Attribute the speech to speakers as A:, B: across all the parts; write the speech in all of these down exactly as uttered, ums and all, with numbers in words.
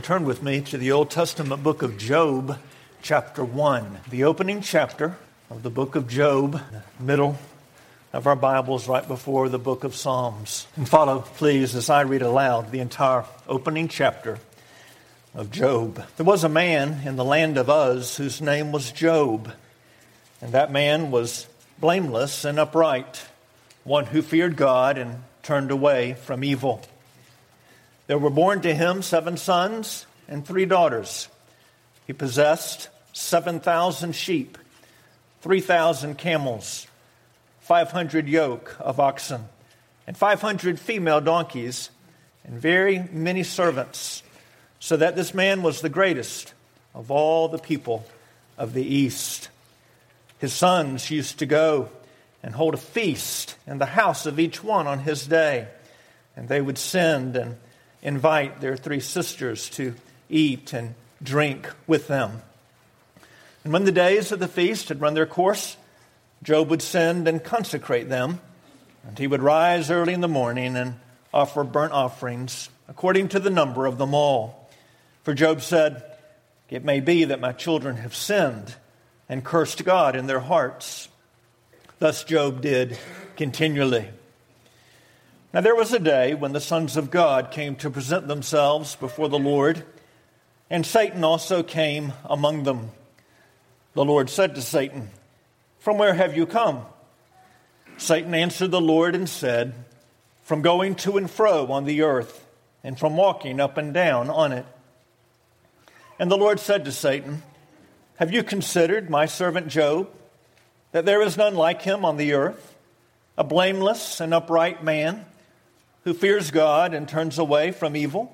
A: Turn with me to the Old Testament book of Job, chapter one. The opening chapter of the book of Job, the middle of our Bibles right before the book of Psalms. And follow, please, as I read aloud the entire opening chapter of Job. There was a man in the land of Uz whose name was Job, and that man was blameless and upright, one who feared God and turned away from evil. There were born to him seven sons and three daughters. He possessed seven thousand sheep, three thousand camels, five hundred yoke of oxen, and five hundred female donkeys, and very many servants, so that this man was the greatest of all the people of the East. His sons used to go and hold a feast in the house of each one on his day, and they would send and invite their three sisters to eat and drink with them. And when the days of the feast had run their course, Job would send and consecrate them, and he would rise early in the morning and offer burnt offerings according to the number of them all. For Job said, "It may be that my children have sinned and cursed God in their hearts." Thus Job did continually. Now there was a day when the sons of God came to present themselves before the Lord, and Satan also came among them. The Lord said to Satan, "From where have you come?" Satan answered the Lord and said, "From going to and fro on the earth, and from walking up and down on it." And the Lord said to Satan, "Have you considered my servant Job, that there is none like him on the earth, a blameless and upright man, who fears God and turns away from evil?"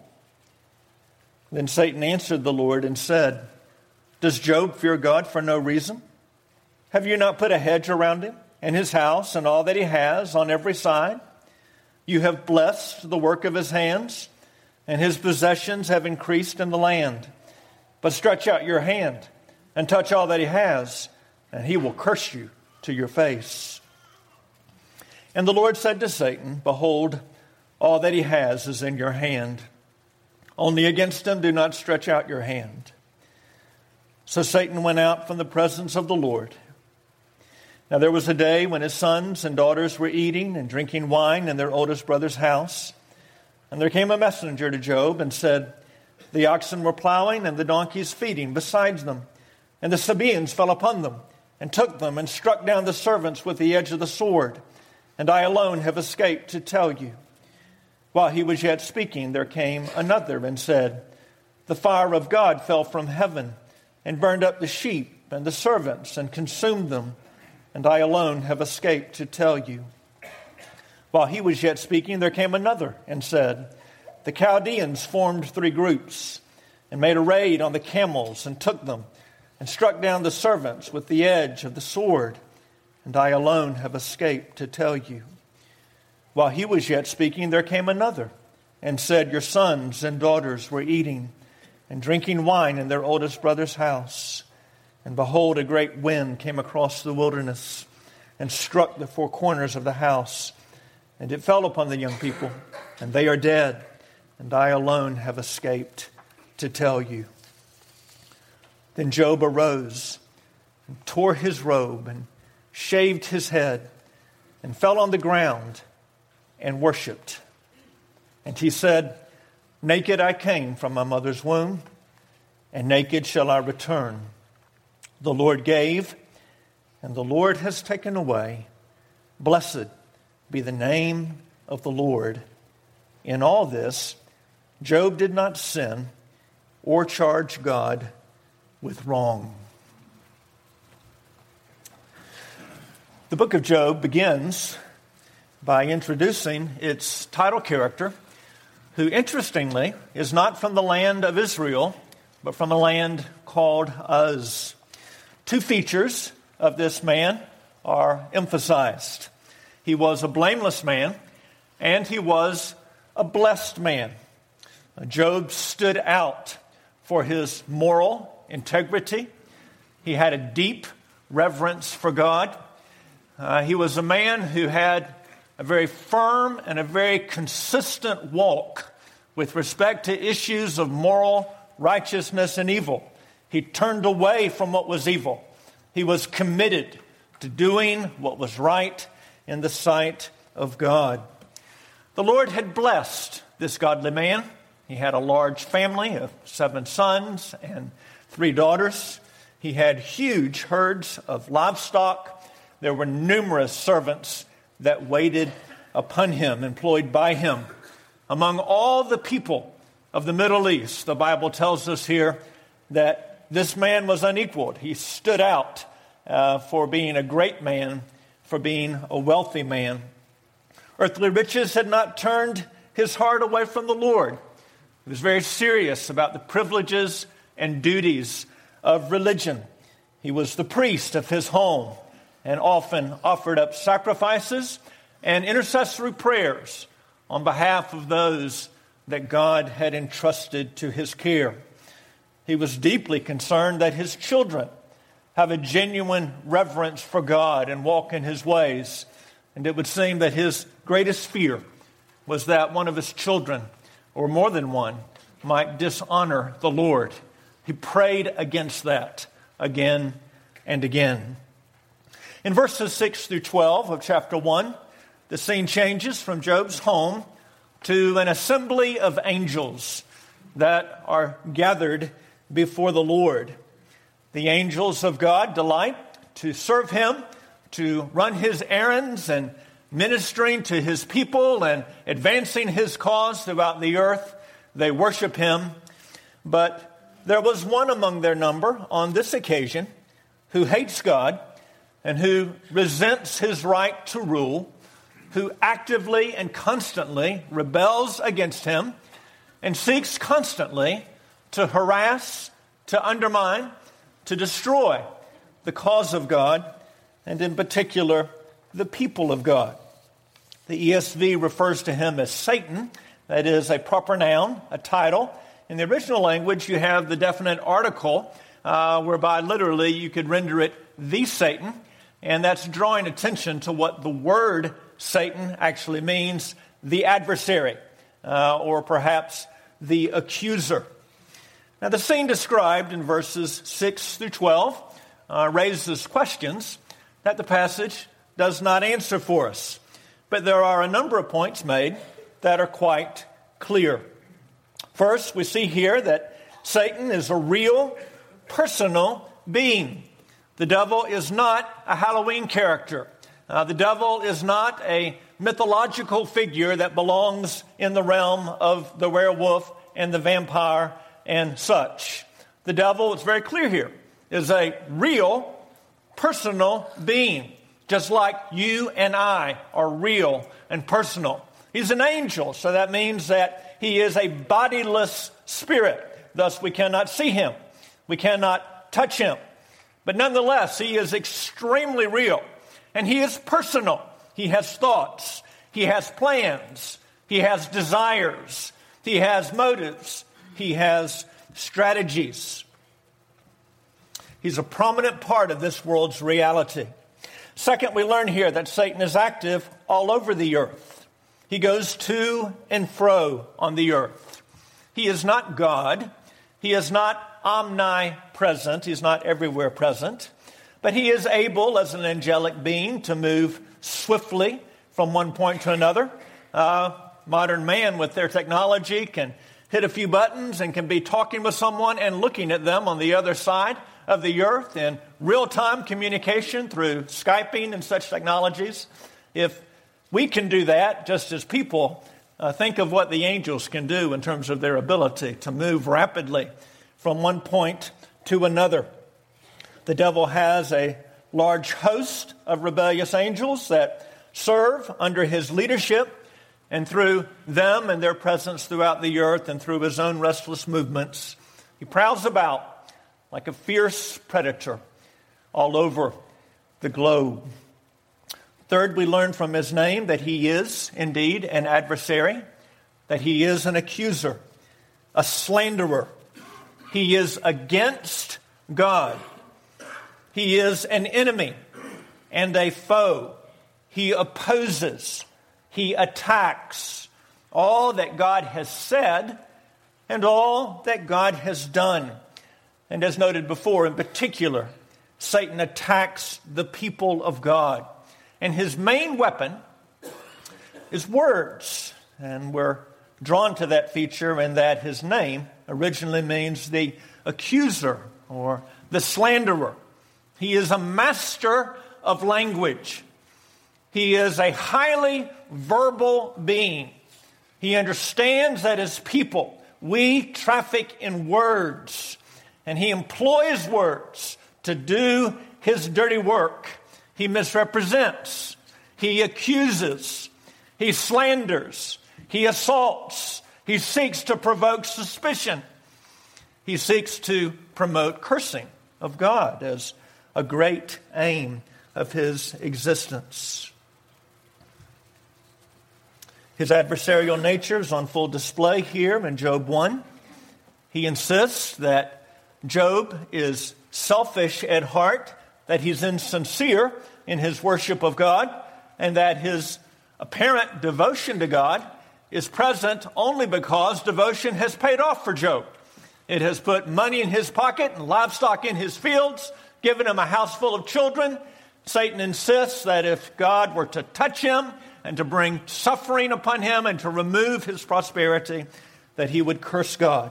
A: Then Satan answered the Lord and said, "Does Job fear God for no reason? Have you not put a hedge around him and his house and all that he has on every side? You have blessed the work of his hands, and his possessions have increased in the land. But stretch out your hand and touch all that he has, and he will curse you to your face." And the Lord said to Satan, "Behold, all that he has is in your hand. Only against him do not stretch out your hand." So Satan went out from the presence of the Lord. Now there was a day when his sons and daughters were eating and drinking wine in their oldest brother's house. And there came a messenger to Job and said, "The oxen were plowing and the donkeys feeding besides them. And the Sabaeans fell upon them and took them and struck down the servants with the edge of the sword. And I alone have escaped to tell you." While he was yet speaking, there came another and said, "The fire of God fell from heaven and burned up the sheep and the servants and consumed them, and I alone have escaped to tell you." While he was yet speaking, there came another and said, "The Chaldeans formed three groups and made a raid on the camels and took them and struck down the servants with the edge of the sword, and I alone have escaped to tell you." While he was yet speaking, there came another and said, "Your sons and daughters were eating and drinking wine in their oldest brother's house. And behold, a great wind came across the wilderness and struck the four corners of the house. And it fell upon the young people, and they are dead, and I alone have escaped to tell you." Then Job arose and tore his robe and shaved his head and fell on the ground and worshipped. And he said, "Naked I came from my mother's womb, and naked shall I return. The Lord gave, and the Lord has taken away. Blessed be the name of the Lord." In all this, Job did not sin or charge God with wrong. The book of Job begins by introducing its title character, who interestingly is not from the land of Israel, but from a land called Uz. Two features of this man are emphasized. He was a blameless man, and he was a blessed man. Job stood out for his moral integrity. He had a deep reverence for God. Uh, he was a man who had a very firm and a very consistent walk with respect to issues of moral righteousness and evil. He turned away from what was evil. He was committed to doing what was right in the sight of God. The Lord had blessed this godly man. He had a large family of seven sons and three daughters. He had huge herds of livestock. There were numerous servants that waited upon him, employed by him. Among all the people of the Middle East, the Bible tells us here that this man was unequaled. He stood out uh, for being a great man, for being a wealthy man. Earthly riches had not turned his heart away from the Lord. He was very serious about the privileges and duties of religion. He was the priest of his home and often offered up sacrifices and intercessory prayers on behalf of those that God had entrusted to his care. He was deeply concerned that his children have a genuine reverence for God and walk in his ways. And it would seem that his greatest fear was that one of his children, or more than one, might dishonor the Lord. He prayed against that again and again. In verses six through twelve of chapter one, the scene changes from Job's home to an assembly of angels that are gathered before the Lord. The angels of God delight to serve him, to run his errands and ministering to his people and advancing his cause throughout the earth. They worship him. But there was one among their number on this occasion who hates God and who resents his right to rule, who actively and constantly rebels against him and seeks constantly to harass, to undermine, to destroy the cause of God, and in particular, the people of God. The E S V refers to him as Satan. That is a proper noun, a title. In the original language, you have the definite article, uh, whereby literally you could render it the Satan, and that's drawing attention to what the word Satan actually means, the adversary, uh, or perhaps the accuser. Now, the scene described in verses six through twelve uh, raises questions that the passage does not answer for us. But there are a number of points made that are quite clear. First, we see here that Satan is a real, personal being. The devil is not a Halloween character. Uh, the devil is not a mythological figure that belongs in the realm of the werewolf and the vampire and such. The devil, it's very clear here, is a real, personal being, just like you and I are real and personal. He's an angel, so that means that he is a bodiless spirit. Thus, we cannot see him. We cannot touch him. But nonetheless, he is extremely real, and he is personal. He has thoughts. He has plans. He has desires. He has motives. He has strategies. He's a prominent part of this world's reality. Second, we learn here that Satan is active all over the earth. He goes to and fro on the earth. He is not God. He is not omnipresent. He's not everywhere present. But he is able, as an angelic being, to move swiftly from one point to another. Uh, modern man, with their technology, can hit a few buttons and can be talking with someone and looking at them on the other side of the earth in real-time communication through Skyping and such technologies. If we can do that just as people, uh, think of what the angels can do in terms of their ability to move rapidly from one point to another. The devil has a large host of rebellious angels that serve under his leadership, and through them and their presence throughout the earth and through his own restless movements, he prowls about like a fierce predator all over the globe. Third, we learn from his name that he is indeed an adversary, that he is an accuser, a slanderer. He is against God. He is an enemy and a foe. He opposes. He attacks all that God has said and all that God has done. And as noted before, in particular, Satan attacks the people of God. And his main weapon is words. And we're drawn to that feature in that his name originally means the accuser or the slanderer. He is a master of language. He is a highly verbal being. He understands that as people, we traffic in words. And he employs words to do his dirty work. He misrepresents. He accuses. He slanders. He assaults. He seeks to provoke suspicion. He seeks to promote cursing of God as a great aim of his existence. His adversarial nature is on full display here in Job one. He insists that Job is selfish at heart, that he's insincere in his worship of God, and that his apparent devotion to God is present only because devotion has paid off for Job. It has put money in his pocket and livestock in his fields, given him a house full of children. Satan insists that if God were to touch him and to bring suffering upon him and to remove his prosperity, that he would curse God.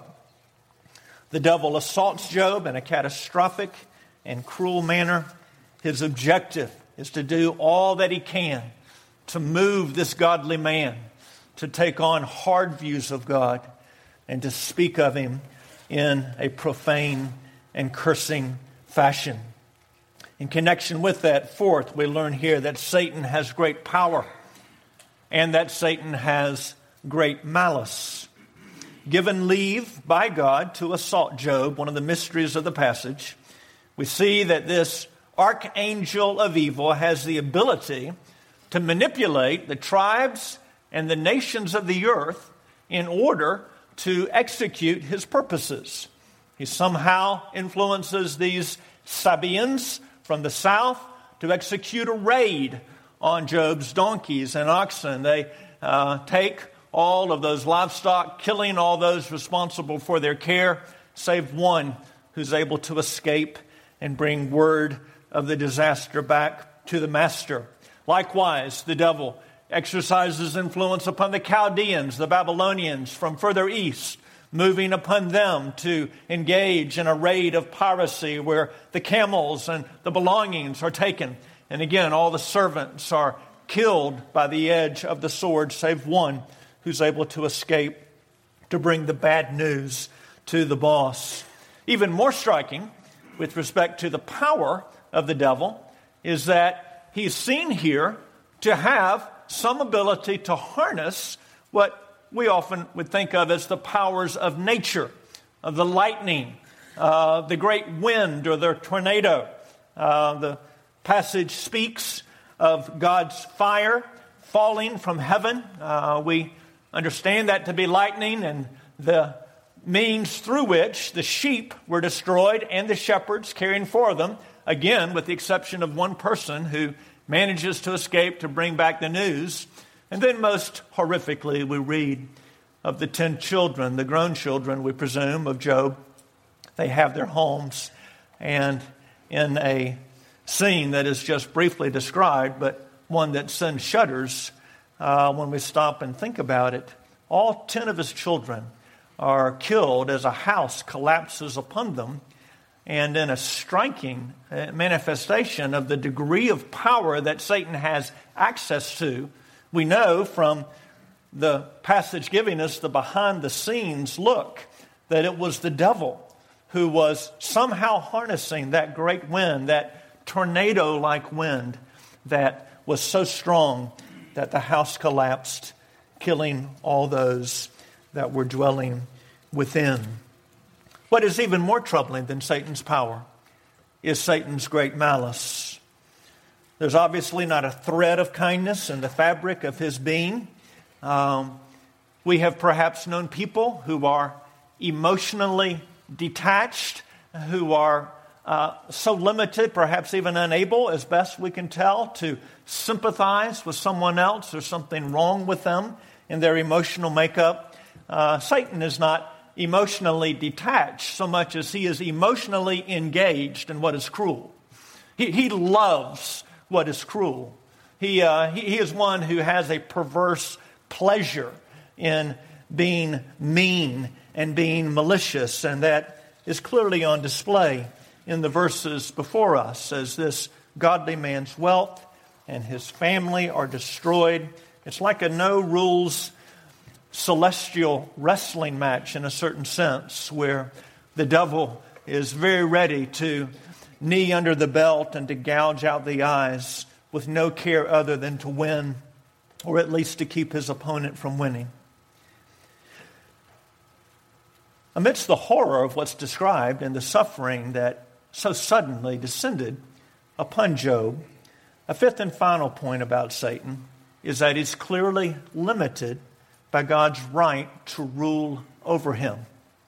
A: The devil assaults Job in a catastrophic and cruel manner. His objective is to do all that he can to move this godly man to take on hard views of God and to speak of him in a profane and cursing fashion. In connection with that, fourth, we learn here that Satan has great power and that Satan has great malice. Given leave by God to assault Job, one of the mysteries of the passage, we see that this archangel of evil has the ability to manipulate the tribes and the nations of the earth in order to execute his purposes. He somehow influences these Sabaeans from the south to execute a raid on Job's donkeys and oxen. They uh, take all of those livestock, killing all those responsible for their care, save one who's able to escape and bring word of the disaster back to the master. Likewise, the devil exercises influence upon the Chaldeans, the Babylonians from further east, moving upon them to engage in a raid of piracy where the camels and the belongings are taken. And again, all the servants are killed by the edge of the sword, save one who's able to escape to bring the bad news to the boss. Even more striking with respect to the power of the devil is that he's seen here to have some ability to harness what we often would think of as the powers of nature, of the lightning, uh, the great wind or the tornado. Uh, the passage speaks of God's fire falling from heaven. Uh, we understand that to be lightning and the means through which the sheep were destroyed and the shepherds caring for them, again, with the exception of one person who manages to escape to bring back the news. And then most horrifically, we read of the ten children, the grown children, we presume, of Job. They have their homes, and in a scene that is just briefly described, but one that sends shudders uh, when we stop and think about it, all ten of his children are killed as a house collapses upon them. And in a striking manifestation of the degree of power that Satan has access to, we know from the passage giving us the behind-the-scenes look that it was the devil who was somehow harnessing that great wind, that tornado-like wind that was so strong that the house collapsed, killing all those that were dwelling within. What is even more troubling than Satan's power is Satan's great malice. There's obviously not a thread of kindness in the fabric of his being. Um, we have perhaps known people who are emotionally detached, who are uh, so limited, perhaps even unable, as best we can tell, to sympathize with someone else. There's something wrong with them in their emotional makeup. Uh, Satan is not emotionally detached so much as he is emotionally engaged in what is cruel. He, he loves what is cruel. He, uh, he, he is one who has a perverse pleasure in being mean and being malicious, and that is clearly on display in the verses before us as this godly man's wealth and his family are destroyed. It's like a no-rules celestial wrestling match in a certain sense, where the devil is very ready to knee under the belt and to gouge out the eyes with no care other than to win, or at least to keep his opponent from winning. Amidst the horror of what's described and the suffering that so suddenly descended upon Job, a fifth and final point about Satan is that he's clearly limited by God's right to rule over him.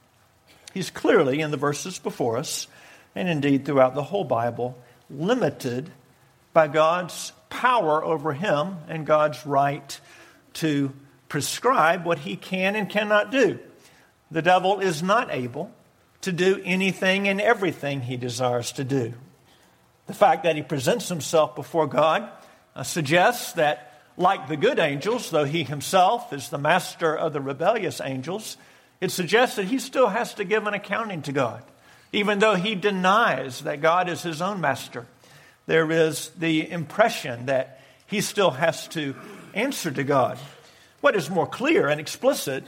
A: He's clearly, in the verses before us, and indeed throughout the whole Bible, limited by God's power over him and God's right to prescribe what he can and cannot do. The devil is not able to do anything and everything he desires to do. The fact that he presents himself before God uh, suggests that, like the good angels, though he himself is the master of the rebellious angels, it suggests that he still has to give an accounting to God. Even though he denies that God is his own master, there is the impression that he still has to answer to God. What is more clear and explicit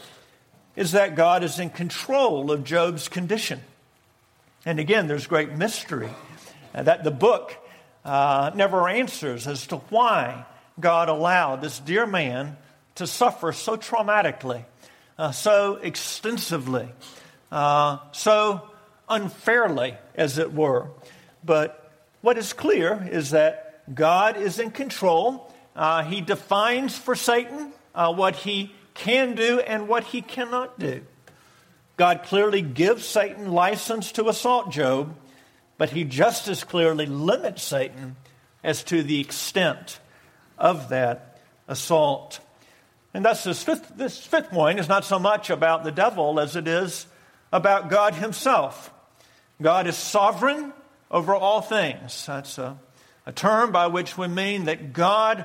A: is that God is in control of Job's condition. And again, there's great mystery uh, that the book uh, never answers as to why God allowed this dear man to suffer so traumatically, uh, so extensively, uh, so unfairly, as it were. But what is clear is that God is in control. Uh, he defines for Satan uh, what he can do and what he cannot do. God clearly gives Satan license to assault Job, but he just as clearly limits Satan as to the extent of that assault. And thus this fifth, this fifth point is not so much about the devil as it is about God himself. God is sovereign over all things. That's a, a term by which we mean that God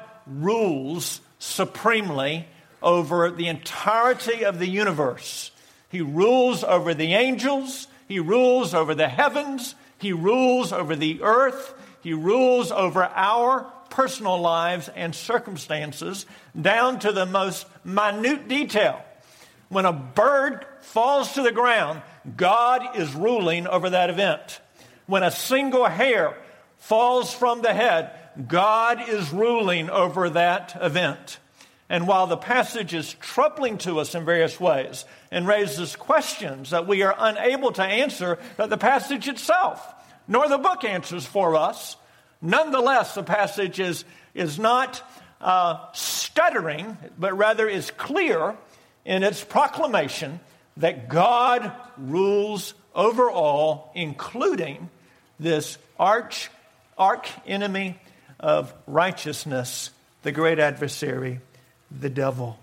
A: rules supremely over the entirety of the universe. He rules over the angels. He rules over the heavens. He rules over the earth. He rules over our personal lives and circumstances down to the most minute detail. When a bird falls to the ground, God is ruling over that event. When a single hair falls from the head, God is ruling over that event. And while the passage is troubling to us in various ways and raises questions that we are unable to answer, that the passage itself, nor the book answers for us, nonetheless, the passage is, is not uh, stuttering, but rather is clear in its proclamation that God rules over all, including this arch, arch enemy of righteousness, the great adversary, the devil.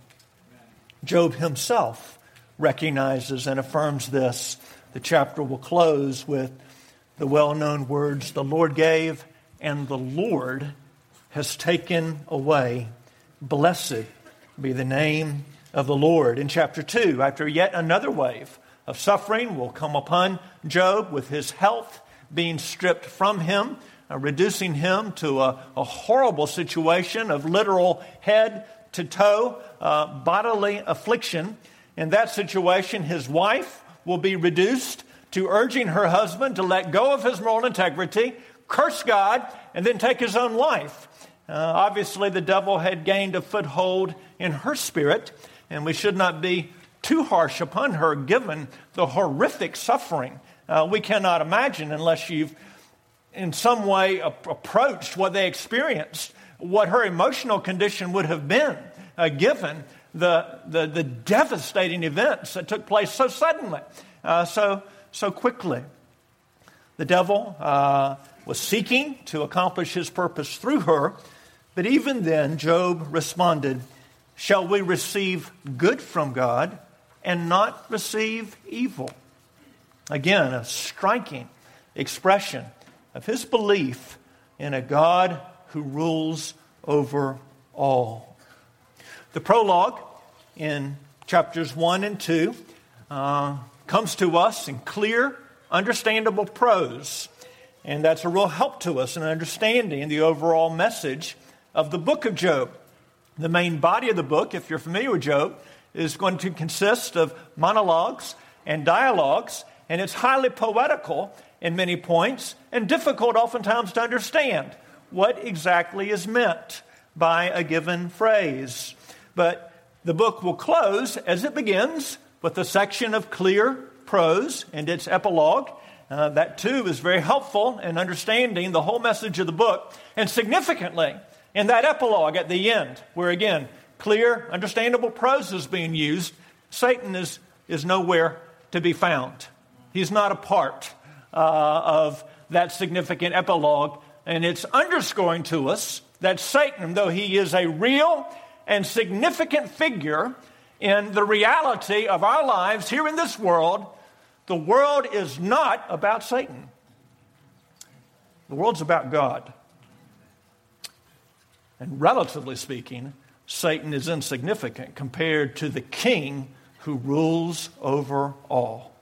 A: Job himself recognizes and affirms this. The chapter will close with the well-known words, "The Lord gave, and the Lord has taken away. Blessed be the name of the Lord." In chapter two, after yet another wave of suffering will come upon Job with his health being stripped from him, uh, reducing him to a, a horrible situation of literal head to toe, uh, bodily affliction. In that situation, his wife will be reduced to urging her husband to let go of his moral integrity, curse God, and then take his own life. Uh, obviously, the devil had gained a foothold in her spirit, and we should not be too harsh upon her given the horrific suffering. Uh, we cannot imagine, unless you've in some way ap- approached what they experienced, what her emotional condition would have been uh, given the, the the devastating events that took place so suddenly, uh, so so quickly. The devil uh, was seeking to accomplish his purpose through her, but even then, Job responded, "Shall we receive good from God and not receive evil. Again, a striking expression of his belief in a God who rules over all. The prologue in chapters one and two uh, comes to us in clear, understandable prose. And that's a real help to us in understanding the overall message of the book of Job. The main body of the book, if you're familiar with Job, is going to consist of monologues and dialogues, and it's highly poetical in many points and difficult oftentimes to understand what exactly is meant by a given phrase. But the book will close as it begins with a section of clear prose and its epilogue. Uh, that too is very helpful in understanding the whole message of the book. And significantly, in that epilogue at the end, where again, clear, understandable prose is being used, Satan is, is nowhere to be found. He's not a part uh, of that significant epilogue. And it's underscoring to us that Satan, though he is a real and significant figure in the reality of our lives here in this world, the world is not about Satan. The world's about God. And relatively speaking, Satan is insignificant compared to the king who rules over all.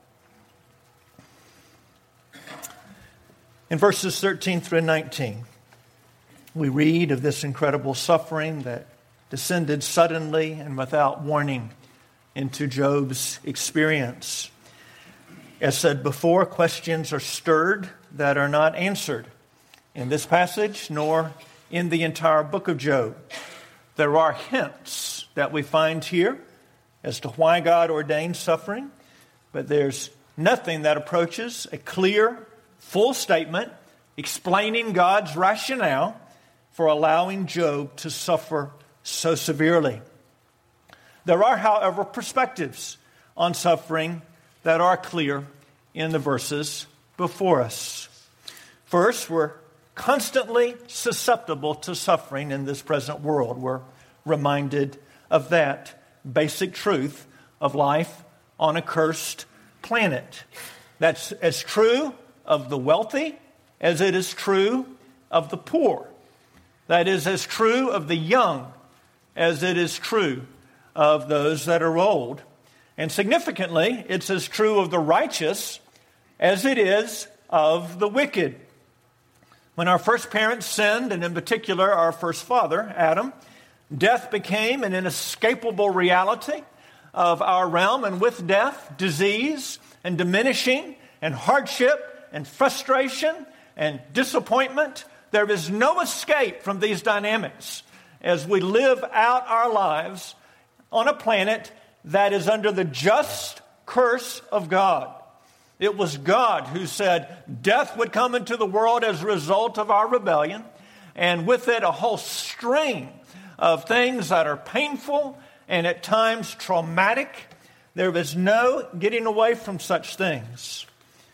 A: In verses thirteen through nineteen, we read of this incredible suffering that descended suddenly and without warning into Job's experience. As said before, questions are stirred that are not answered in this passage nor in the entire book of Job. There are hints that we find here as to why God ordained suffering, but there's nothing that approaches a clear, full statement explaining God's rationale for allowing Job to suffer so severely. There are, however, perspectives on suffering that are clear in the verses before us. First, we're constantly susceptible to suffering in this present world. We're reminded of that basic truth of life on a cursed planet. That's as true of the wealthy as it is true of the poor. That is as true of the young as it is true of those that are old. And significantly, it's as true of the righteous as it is of the wicked. When our first parents sinned, and in particular our first father, Adam, death became an inescapable reality of our realm, and with death, disease and diminishing and hardship and frustration and disappointment. There is no escape from these dynamics as we live out our lives on a planet that is under the just curse of God. It was God who said death would come into the world as a result of our rebellion, and with it a whole string of things that are painful and at times traumatic. There is no getting away from such things.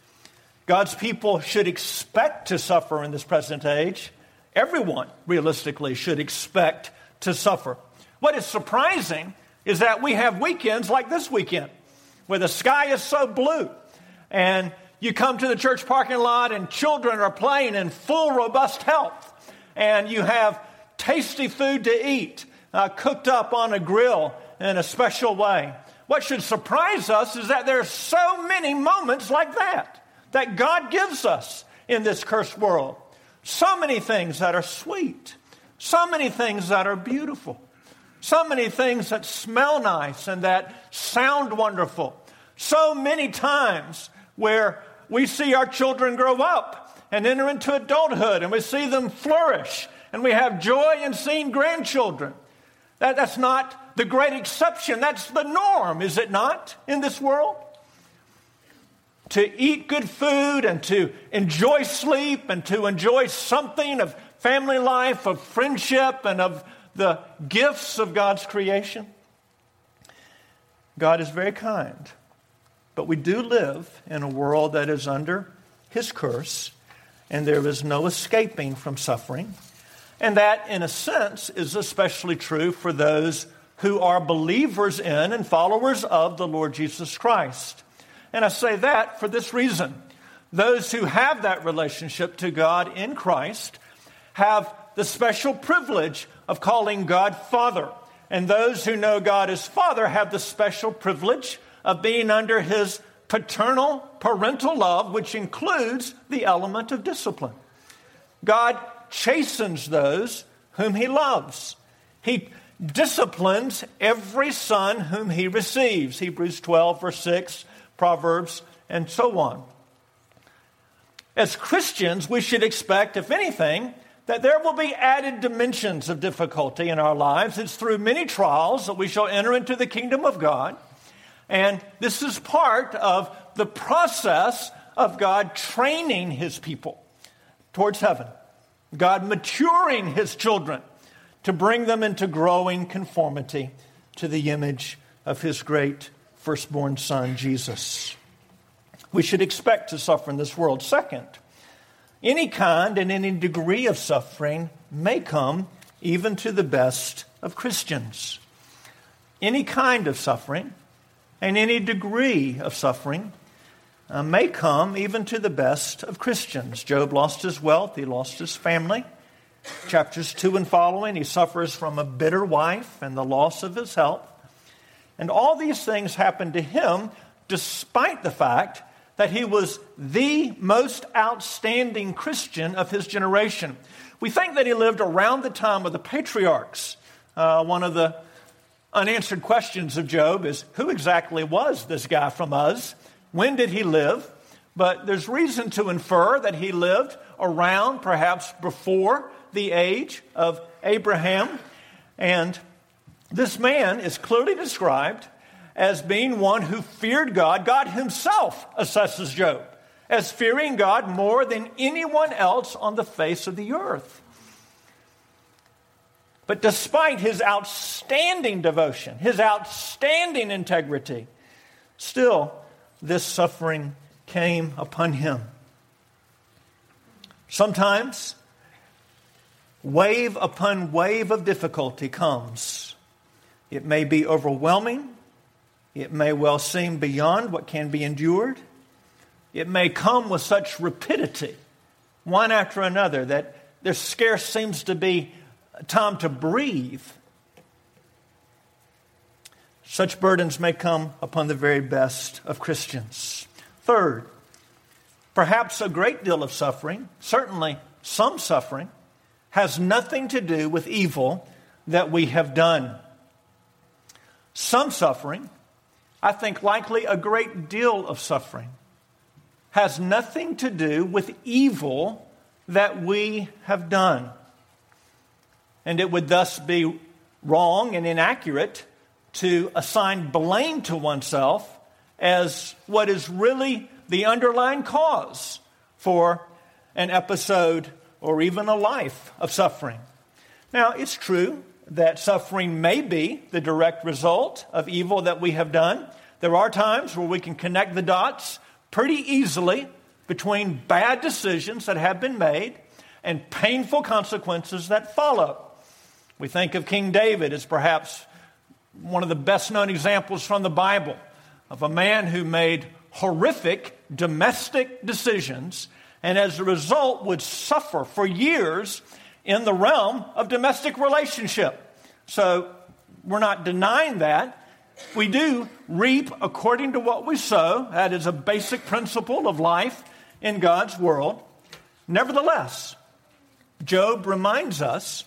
A: God's people should expect to suffer in this present age. Everyone, realistically, should expect to suffer. What is surprising is that we have weekends like this weekend, where the sky is so blue, and you come to the church parking lot and children are playing in full, robust health, and you have tasty food to eat, uh, cooked up on a grill in a special way. What should surprise us is that there are so many moments like that that God gives us in this cursed world. So many things that are sweet. So many things that are beautiful. So many things that smell nice and that sound wonderful. So many times where we see our children grow up and enter into adulthood, and we see them flourish, and we have joy in seeing grandchildren. That, that's not the great exception. That's the norm, is it not, in this world? To eat good food and to enjoy sleep and to enjoy something of family life, of friendship, and of the gifts of God's creation. God is very kind, but we do live in a world that is under His curse, and there is no escaping from suffering. And that, in a sense, is especially true for those who are believers in and followers of the Lord Jesus Christ. And I say that for this reason. Those who have that relationship to God in Christ have the special privilege of calling God Father. And those who know God as Father have the special privilege of being under His paternal, parental love, which includes the element of discipline. God chastens those whom He loves. He disciplines every son whom He receives. Hebrews twelve, verse six, Proverbs, and so on. As Christians, we should expect, if anything, that there will be added dimensions of difficulty in our lives. It's through many trials that we shall enter into the kingdom of God. And this is part of the process of God training His people towards heaven. God maturing His children to bring them into growing conformity to the image of His great firstborn Son, Jesus. We should expect to suffer in this world. Second, any kind and any degree of suffering may come even to the best of Christians. Any kind of suffering and any degree of suffering uh, may come even to the best of Christians. Job lost his wealth. He lost his family. Chapters two and following, he suffers from a bitter wife and the loss of his health. And all these things happened to him despite the fact that he was the most outstanding Christian of his generation. We think that he lived around the time of the patriarchs. Uh, one of the unanswered questions of Job is, who exactly was this guy from Uz? When did he live? But there's reason to infer that he lived around, perhaps before the age of Abraham. And this man is clearly described as being one who feared God. God Himself assesses Job as fearing God more than anyone else on the face of the earth. But despite his outstanding devotion, his outstanding integrity, still this suffering came upon him. Sometimes wave upon wave of difficulty comes. It may be overwhelming. It may well seem beyond what can be endured. It may come with such rapidity, one after another, that there scarce seems to be time to breathe. Such burdens may come upon the very best of Christians. Third, perhaps a great deal of suffering, certainly some suffering, has nothing to do with evil that we have done. Some suffering, I think likely a great deal of suffering, has nothing to do with evil that we have done. And it would thus be wrong and inaccurate to assign blame to oneself as what is really the underlying cause for an episode or even a life of suffering. Now, it's true that suffering may be the direct result of evil that we have done. There are times where we can connect the dots pretty easily between bad decisions that have been made and painful consequences that follow. We think of King David as perhaps one of the best-known examples from the Bible of a man who made horrific domestic decisions and as a result would suffer for years in the realm of domestic relationship. So we're not denying that. We do reap according to what we sow. That is a basic principle of life in God's world. Nevertheless, Job reminds us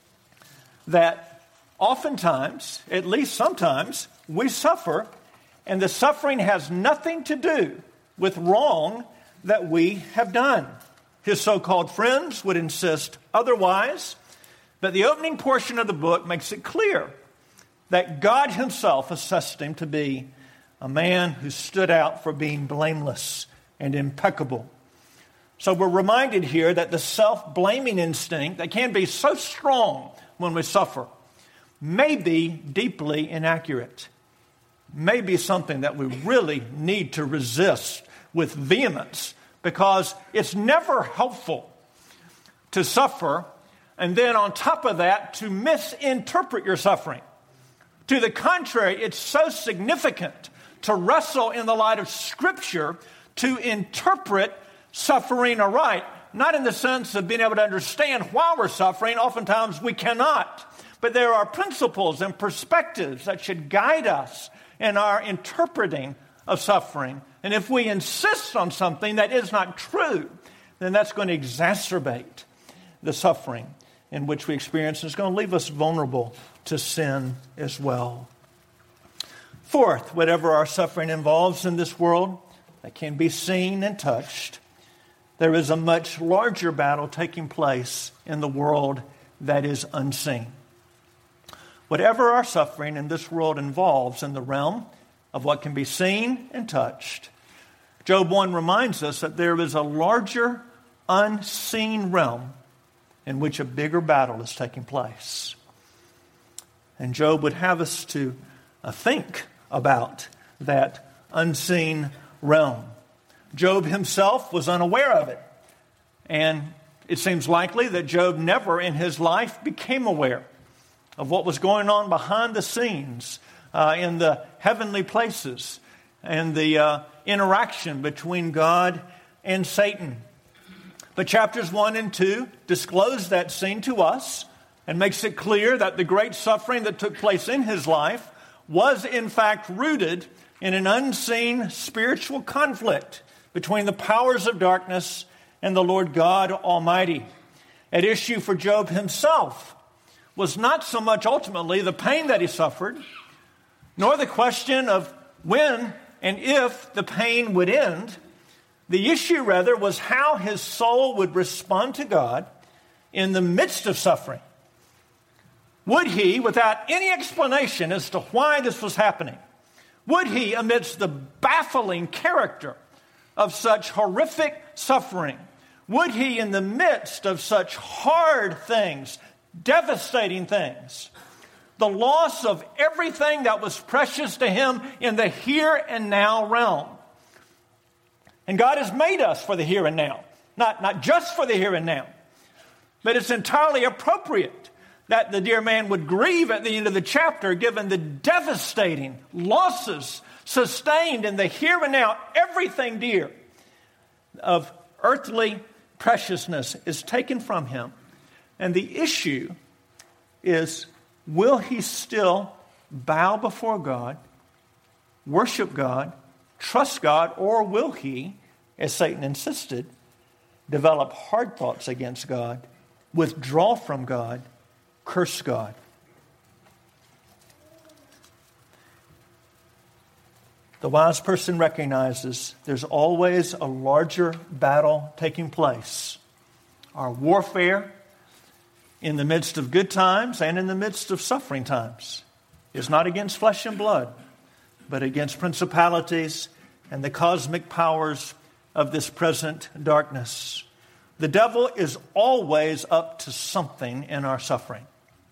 A: that oftentimes, at least sometimes, we suffer, and the suffering has nothing to do with wrong that we have done. His so-called friends would insist otherwise, but the opening portion of the book makes it clear that God Himself assessed him to be a man who stood out for being blameless and impeccable. So we're reminded here that the self-blaming instinct that can be so strong when we suffer may be deeply inaccurate, may be something that we really need to resist with vehemence, because it's never helpful to suffer and then on top of that to misinterpret your suffering, To the contrary, it's so significant to wrestle in the light of Scripture to interpret suffering aright. Not in the sense of being able to understand why we're suffering. Oftentimes we cannot. But there are principles and perspectives that should guide us in our interpreting of suffering. And if we insist on something that is not true, then that's going to exacerbate the suffering in which we experience. And it's going to leave us vulnerable to sin as well. Fourth, whatever our suffering involves in this world that can be seen and touched, there is a much larger battle taking place in the world that is unseen. Whatever our suffering in this world involves in the realm of what can be seen and touched, Job one reminds us that there is a larger unseen realm in which a bigger battle is taking place. And Job would have us to uh, think about that unseen realm. Job himself was unaware of it. And it seems likely that Job never in his life became aware of what was going on behind the scenes uh, in the heavenly places and the uh, interaction between God and Satan. But chapters one and two disclose that scene to us and makes it clear that the great suffering that took place in his life was in fact rooted in an unseen spiritual conflict between the powers of darkness and the Lord God Almighty. At issue for Job himself was not so much ultimately the pain that he suffered, nor the question of when and if the pain would end. The issue, rather, was how his soul would respond to God in the midst of suffering. Would he, without any explanation as to why this was happening, would he, amidst the baffling character of such horrific suffering, would he, in the midst of such hard things, devastating things, the loss of everything that was precious to him in the here and now realm? And God has made us for the here and now. Not, not just for the here and now. But it's entirely appropriate that the dear man would grieve at the end of the chapter given the devastating losses sustained in the here and now. Everything dear of earthly preciousness is taken from him. And the issue is, will he still bow before God, worship God, trust God, or will he, as Satan insisted, develop hard thoughts against God, withdraw from God, curse God? The wise person recognizes there's always a larger battle taking place. Our warfare in the midst of good times and in the midst of suffering times is not against flesh and blood, but against principalities and the cosmic powers of this present darkness. The devil is always up to something in our suffering.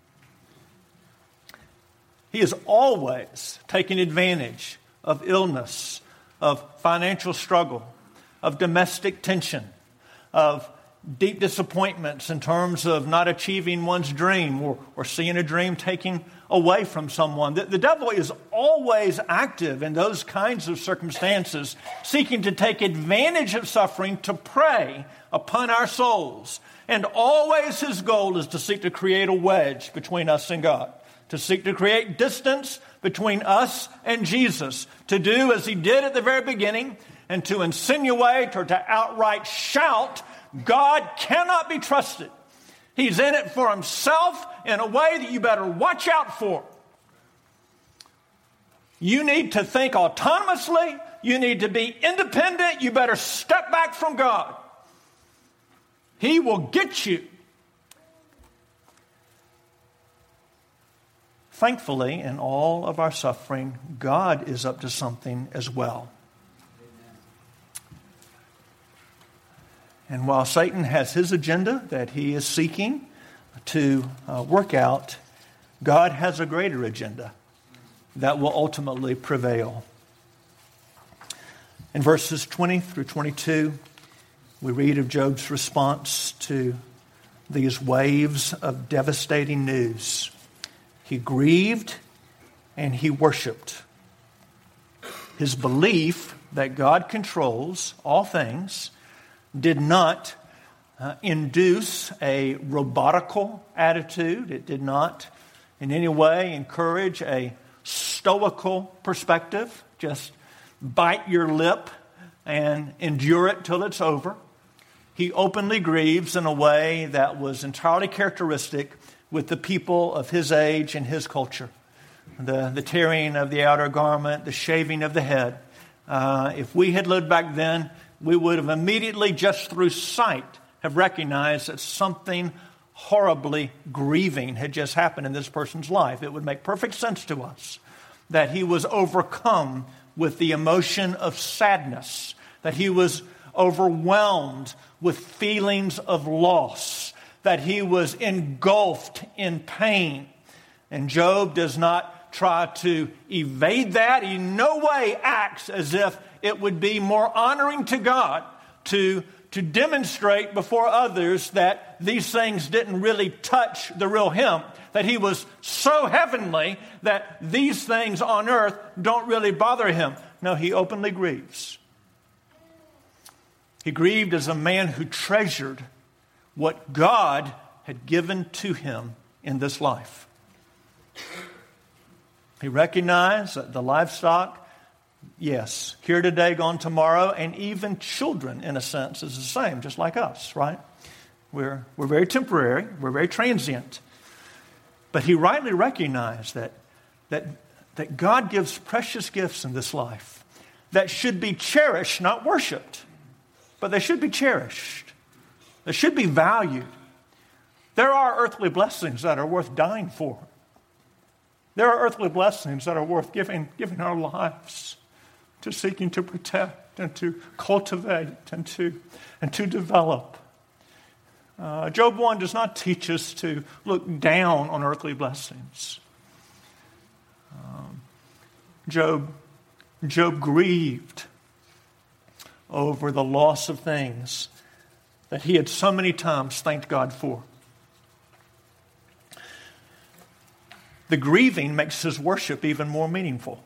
A: He is always taking advantage of illness, of financial struggle, of domestic tension, of deep disappointments in terms of not achieving one's dream or, or seeing a dream taken away from someone. The, the devil is always active in those kinds of circumstances, seeking to take advantage of suffering to prey upon our souls. And always his goal is to seek to create a wedge between us and God, to seek to create distance between us and Jesus, to do as he did at the very beginning, and to insinuate or to outright shout, God cannot be trusted. He's in it for himself in a way that you better watch out for. You need to think autonomously. You need to be independent. You better step back from God. He will get you. Thankfully, in all of our suffering, God is up to something as well. And while Satan has his agenda that he is seeking to uh, work out, God has a greater agenda that will ultimately prevail. In verses twenty through twenty-two, we read of Job's response to these waves of devastating news. He grieved and he worshiped. His belief that God controls all things did not uh, induce a robotical attitude. It did not in any way encourage a stoical perspective. Just bite your lip and endure it till it's over. He openly grieves in a way that was entirely characteristic with the people of his age and his culture. The, the tearing of the outer garment, the shaving of the head. Uh, if we had lived back then, we would have immediately, just through sight, have recognized that something horribly grieving had just happened in this person's life. It would make perfect sense to us that he was overcome with the emotion of sadness, that he was overwhelmed with feelings of loss, that he was engulfed in pain. And Job does not try to evade that. He in no way acts as if it would be more honoring to God to, to demonstrate before others that these things didn't really touch the real him, that he was so heavenly that these things on earth don't really bother him. No, he openly grieves. He grieved as a man who treasured what God had given to him in this life. He recognized that the livestock, yes, here today, gone tomorrow, and even children, in a sense, is the same, just like us, right? We're, we're very temporary, we're very transient. But he rightly recognized that, that, that God gives precious gifts in this life that should be cherished, not worshipped, but they should be cherished. They should be valued. There are earthly blessings that are worth dying for. There are earthly blessings that are worth giving, giving our lives to seeking to protect and to cultivate and to, and to develop. Uh, Job one does not teach us to look down on earthly blessings. Um, Job, Job grieved over the loss of things that he had so many times thanked God for. The grieving makes his worship even more meaningful.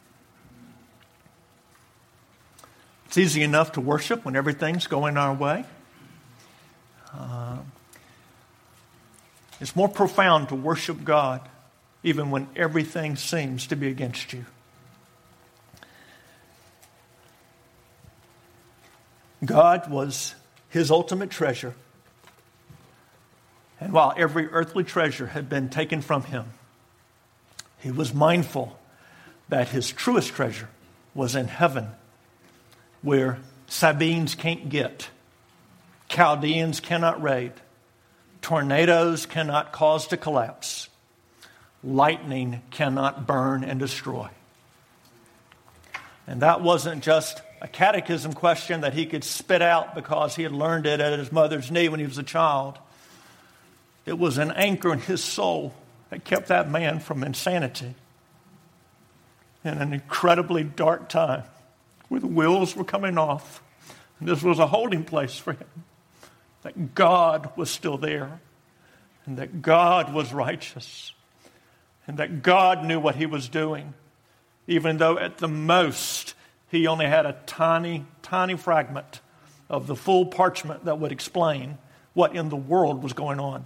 A: It's easy enough to worship when everything's going our way. Uh, it's more profound to worship God even when everything seems to be against you. God was his ultimate treasure. And while every earthly treasure had been taken from him, he was mindful that his truest treasure was in heaven, where Sabines can't get, Chaldeans cannot raid, tornadoes cannot cause to collapse, lightning cannot burn and destroy. And that wasn't just a catechism question that he could spit out because he had learned it at his mother's knee when he was a child. It was an anchor in his soul that kept that man from insanity in an incredibly dark time where the wheels were coming off. And this was a holding place for him. That God was still there. And that God was righteous. And that God knew what he was doing. Even though at the most he only had a tiny, tiny fragment of the full parchment that would explain what in the world was going on.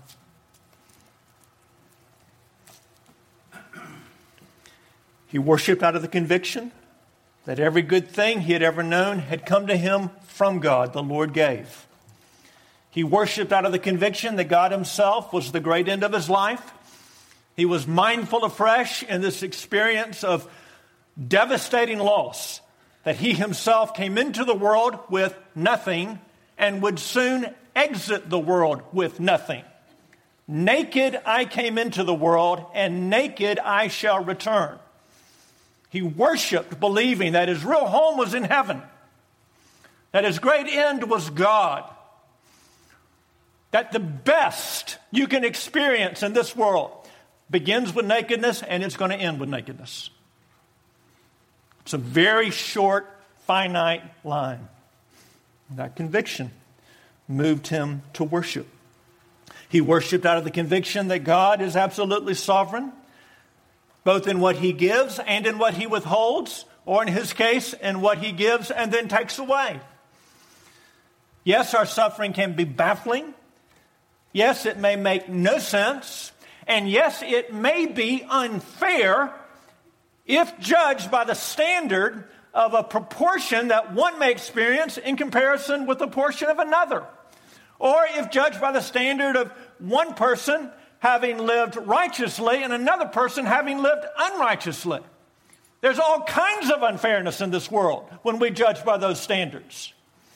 A: He worshiped out of the conviction that every good thing he had ever known had come to him from God, the Lord gave. He worshiped out of the conviction that God himself was the great end of his life. He was mindful afresh in this experience of devastating loss that he himself came into the world with nothing and would soon exit the world with nothing. Naked I came into the world, and naked I shall return. He worshiped believing that his real home was in heaven, that his great end was God, that the best you can experience in this world begins with nakedness and it's going to end with nakedness. It's a very short, finite line. That conviction moved him to worship. He worshiped out of the conviction that God is absolutely sovereign, both in what he gives and in what he withholds, or in his case, in what he gives and then takes away. Yes, our suffering can be baffling. Yes, it may make no sense. And yes, it may be unfair if judged by the standard of a proportion that one may experience in comparison with the portion of another. Or if judged by the standard of one person having lived righteously and another person having lived unrighteously. There's all kinds of unfairness in this world when we judge by those standards.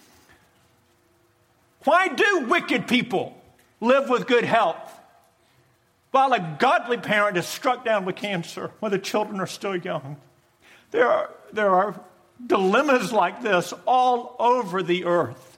A: Why do wicked people live with good health while a godly parent is struck down with cancer when the children are still young? There are, there are dilemmas like this all over the earth.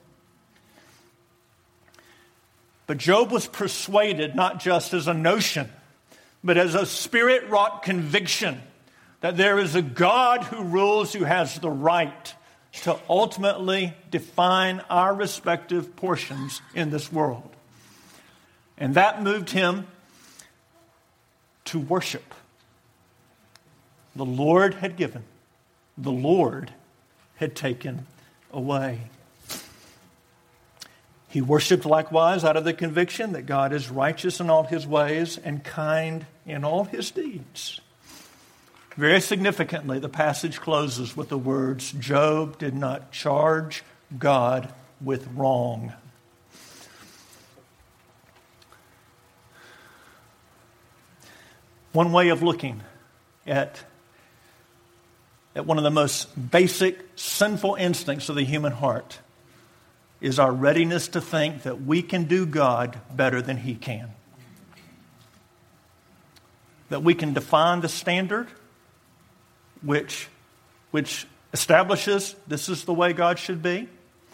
A: But Job was persuaded not just as a notion, but as a spirit-wrought conviction that there is a God who rules, who has the right to ultimately define our respective portions in this world. And that moved him to worship. The Lord had given, the Lord had taken away. He worshiped likewise out of the conviction that God is righteous in all his ways and kind in all his deeds. Very significantly, the passage closes with the words, Job did not charge God with wrong. One way of looking at, at one of the most basic sinful instincts of the human heart is our readiness to think that we can do God better than he can. That we can define the standard which, which establishes this is the way God should be.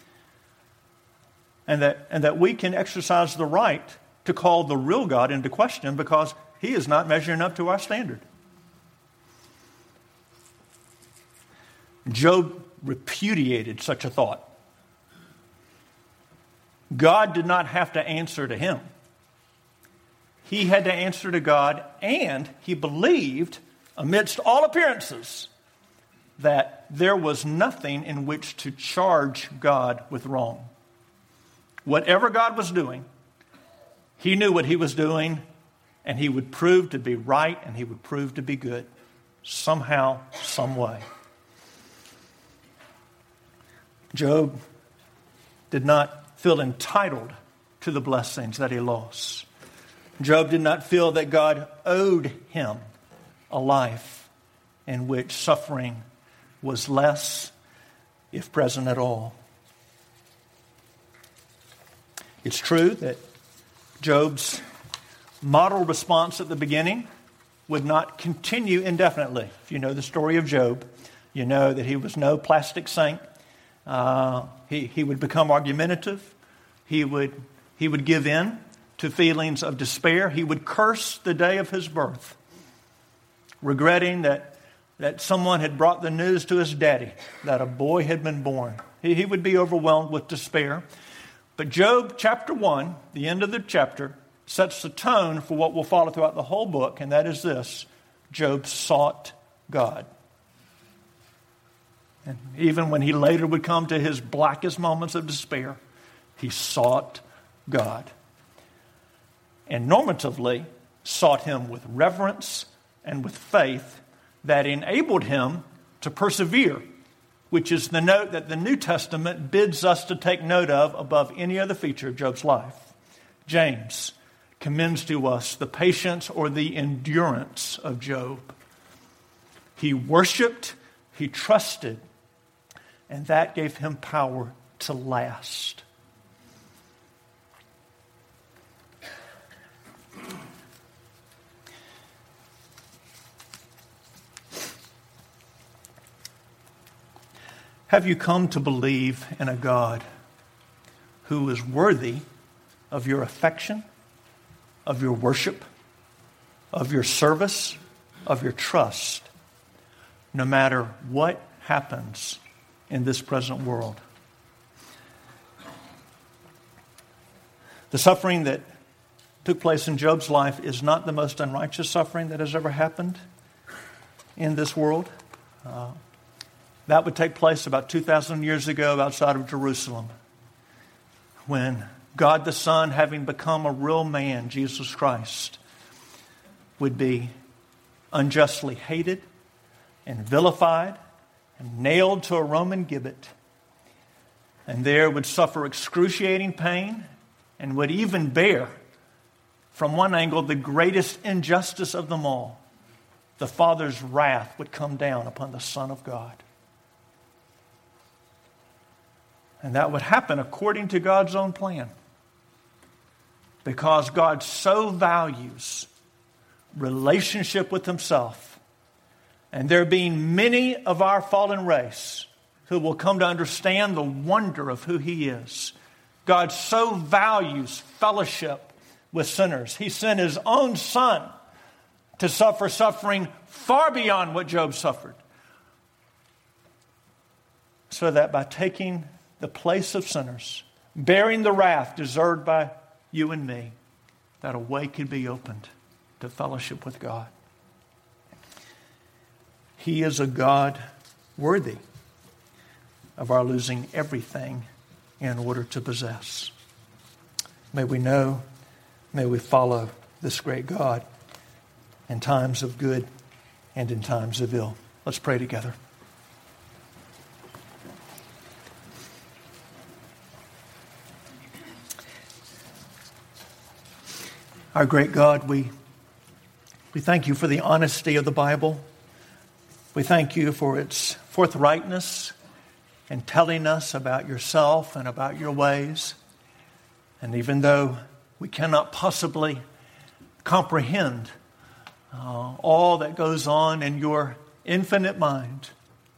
A: And that, and that we can exercise the right to call the real God into question because he is not measuring up to our standard. Job repudiated such a thought. God did not have to answer to him. He had to answer to God, and he believed, amidst all appearances, that there was nothing in which to charge God with wrong. Whatever God was doing, he knew what he was doing, and he would prove to be right, and he would prove to be good, somehow, some way. Job did not feel entitled to the blessings that he lost. Job did not feel that God owed him a life in which suffering was less, if present at all. It's true that Job's model response at the beginning would not continue indefinitely. If you know the story of Job, you know that he was no plastic saint. Uh, he, he would become argumentative. He would, he would give in to feelings of despair. He would curse the day of his birth, regretting that, that someone had brought the news to his daddy that a boy had been born. He, he would be overwhelmed with despair. But Job chapter one, the end of the chapter, sets the tone for what will follow throughout the whole book, and that is this: Job sought God. And even when he later would come to his blackest moments of despair, he sought God. And normatively sought him with reverence and with faith that enabled him to persevere, which is the note that the New Testament bids us to take note of above any other feature of Job's life. James commends to us the patience or the endurance of Job. He worshiped, he trusted, and that gave him power to last. Have you come to believe in a God who is worthy of your affection, of your worship, of your service, of your trust, no matter what happens in this present world? The suffering that took place in Job's life is not the most unrighteous suffering that has ever happened. in this world. Uh, that would take place about two thousand years ago outside of Jerusalem, when God the Son, having become a real man, Jesus Christ, would be unjustly hated and vilified and nailed to a Roman gibbet, and there would suffer excruciating pain and would even bear, from one angle, the greatest injustice of them all. The Father's wrath would come down upon the Son of God. And that would happen according to God's own plan, because God so values relationship with Himself. And there being many of our fallen race who will come to understand the wonder of who He is. God so values fellowship with sinners. He sent His own Son to suffer suffering far beyond what Job suffered, so that by taking the place of sinners, bearing the wrath deserved by you and me, that a way could be opened to fellowship with God. He is a God worthy of our losing everything in order to possess. May we know, may we follow this great God in times of good and in times of ill. Let's pray together. Our great God, we, we thank You for the honesty of the Bible. We thank You for its forthrightness in telling us about Yourself and about Your ways. And even though we cannot possibly comprehend uh, all that goes on in Your infinite mind,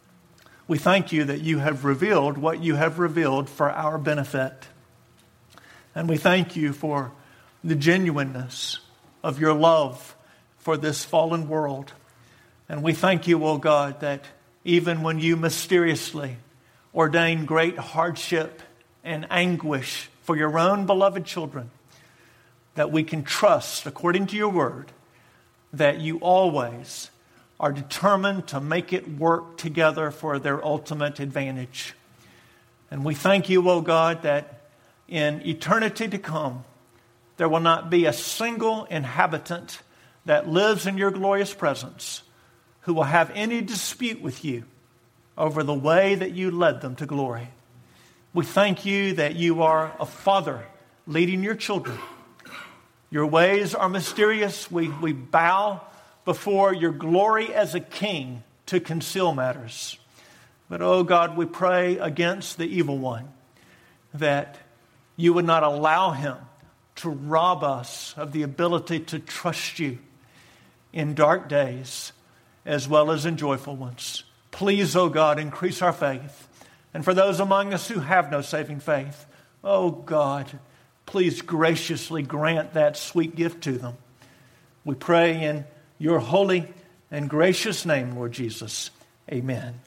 A: we thank You that You have revealed what You have revealed for our benefit. And we thank You for the genuineness of Your love for this fallen world. And we thank You, O God, that even when You mysteriously ordain great hardship and anguish for Your own beloved children, that we can trust, according to Your word, that You always are determined to make it work together for their ultimate advantage. And we thank You, O God, that in eternity to come, there will not be a single inhabitant that lives in Your glorious presence who will have any dispute with You over the way that You led them to glory. We thank You that You are a Father leading Your children. Your ways are mysterious. We, we bow before Your glory as a king to conceal matters. But, oh God, we pray against the evil one, that You would not allow him to rob us of the ability to trust You in dark days as well as in joyful ones. Please, oh God, increase our faith. And for those among us who have no saving faith, oh God, please graciously grant that sweet gift to them. We pray in Your holy and gracious name, Lord Jesus. Amen.